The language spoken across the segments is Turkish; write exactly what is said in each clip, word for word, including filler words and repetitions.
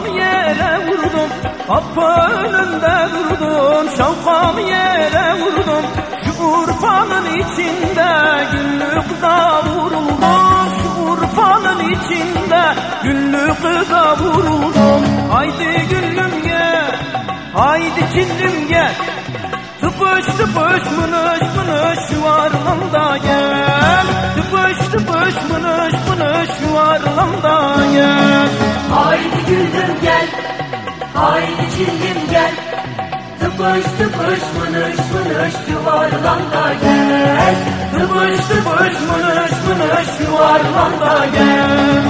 Şapkamı yere vurdum, kapı önünde durdum. Şapkamı yere vurdum, şu Urfa'nın içinde güllü kıza vuruldum. Şu Urfa'nın içinde güllü kıza vuruldum. Haydi güllüm gel, haydi çillim gel, tıpış tıpış mınış mınış yuvarlanda gel. Tıpış tıpış mınış mınış yuvarlanda gel. Haydi güldüm gel, haydi çillim gel, tıpış tıpış mınış mınış yuvarlanda gel. Tıpış tıpış mınış mınış yuvarlanda gel.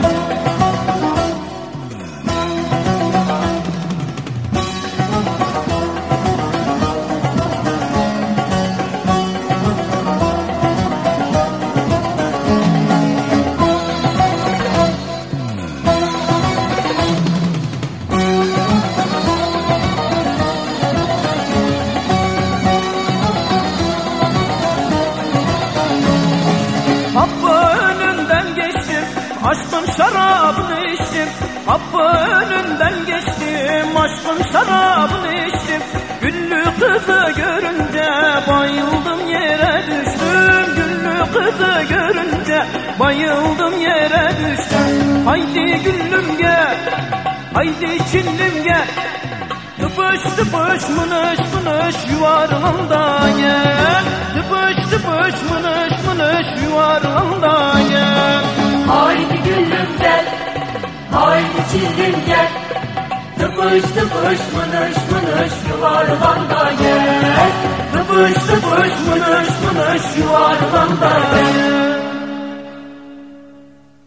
Kapı önünden geçtim, aşkın şarabını içtim. Kapı önünden geçtim, aşkın şarabını içtim. Güllü kızı görünce bayıldım yere düştüm. Güllü kızı görünce bayıldım yere düştüm. Haydi güllüm gel, haydi çillim gel, tıpış tıpış mınış mınış yuvarlanda gel. Tıpış tıpış mınış mınış yuvarlanda gel. Haydi güllüm gel, haydi çillim gel, tıpış tıpış mınış mınış yuvarlanda gel. Tıpış tıpış mınış